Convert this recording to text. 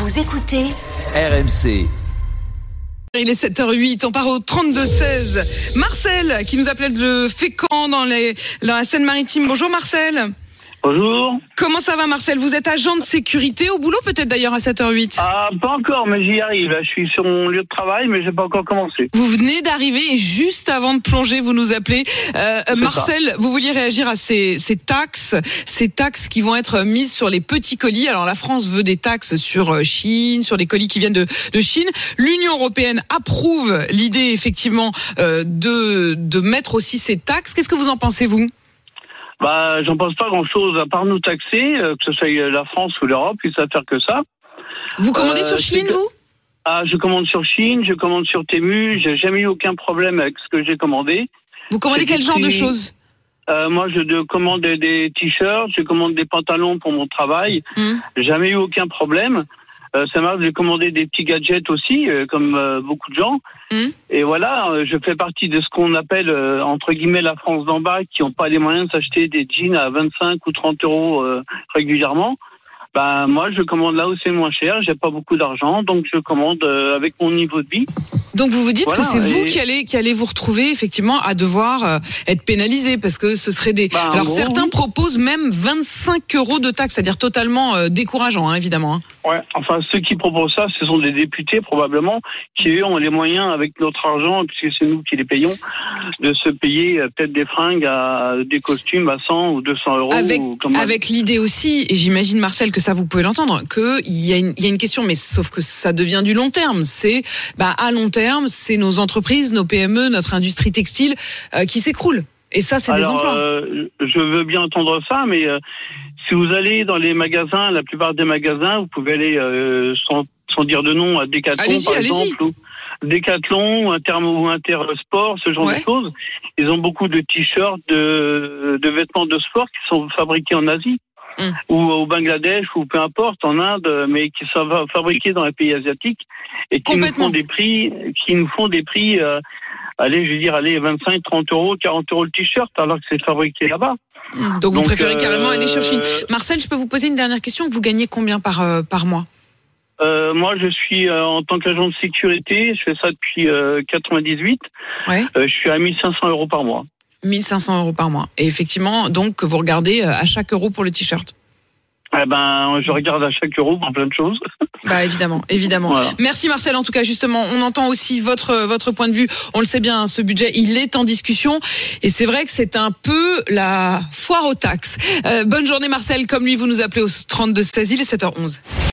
Vous écoutez RMC. Il est 7h08, on part au 32-16. Marcel, qui nous appelle de Fécamp dans la Seine-Maritime. Bonjour Marcel. Bonjour. Comment ça va Marcel? Vous êtes agent de sécurité au boulot peut-être d'ailleurs à 7h08? Ah, pas encore, mais j'y arrive. Là, je suis sur mon lieu de travail, mais j'ai pas encore commencé. Vous venez d'arriver et juste avant de plonger, vous nous appelez. Marcel, vous vouliez réagir à ces taxes qui vont être mises sur les petits colis. Alors la France veut des taxes sur Chine, sur les colis qui viennent de Chine. L'Union européenne approuve l'idée effectivement de mettre aussi ces taxes. Qu'est-ce que vous en pensez vous? J'en pense pas grand-chose, à part nous taxer, que ce soit la France ou l'Europe, ils savent faire que ça. Vous commandez sur Chine, vous? Ah, je commande sur Chine, je commande sur Temu, j'ai jamais eu aucun problème avec ce que j'ai commandé. Vous commandez quel genre de choses? Moi, je commande des t-shirts, je commande des pantalons pour mon travail. Jamais eu aucun problème. Ça m'arrive de commander des petits gadgets aussi, comme beaucoup de gens. Et voilà, je fais partie de ce qu'on appelle, entre guillemets, la France d'en bas, qui n'ont pas les moyens de s'acheter des jeans à 25 ou 30 euros régulièrement. Moi, je commande là où c'est moins cher. J'ai pas beaucoup d'argent, donc je commande avec mon niveau de vie. Donc vous vous dites que c'est vous qui allez vous retrouver effectivement à devoir être pénalisé parce que ce serait des. Alors gros, certains proposent même 25 € de taxes, c'est-à-dire totalement décourageant, hein, évidemment. Ouais. Enfin, ceux qui proposent ça, ce sont des députés probablement qui eux ont les moyens avec notre argent, puisque c'est nous qui les payons, de se payer peut-être des fringues des costumes à 100 ou 200 €. Avec l'idée aussi, et j'imagine Marcel que ça vous pouvez l'entendre, qu'il y a une question, mais sauf que ça devient du long terme. C'est à long terme, c'est nos entreprises, nos PME, notre industrie textile qui s'écroule. Et ça, c'est des emplois. Je veux bien entendre ça, mais si vous allez dans les magasins, la plupart des magasins, vous pouvez aller sans dire de nom à Decathlon, par exemple, ou Decathlon, ou Intersport, ce genre de choses. Ils ont beaucoup de t-shirts, de vêtements de sport qui sont fabriqués en Asie. Ou au Bangladesh, ou peu importe, en Inde, mais qui sont fabriqués dans les pays asiatiques et qui nous font des prix, allez, 25, 30 €, 40 € le t-shirt, alors que c'est fabriqué là-bas. Donc vous préférez carrément aller sur Chine. Marcel, je peux vous poser une dernière question. Vous gagnez combien par mois? Moi, je suis en tant qu'agent de sécurité, je fais ça depuis 98. Je suis à 1 500 € par mois. 1 500 € par mois. Et effectivement, donc, vous regardez à chaque euro pour le t-shirt. Je regarde à chaque euro pour plein de choses. Évidemment. Voilà. Merci Marcel. En tout cas, justement, on entend aussi votre point de vue. On le sait bien, ce budget, il est en discussion. Et c'est vrai que c'est un peu la foire aux taxes. Bonne journée Marcel. Comme lui, vous nous appelez au 32-16, il est 7h11.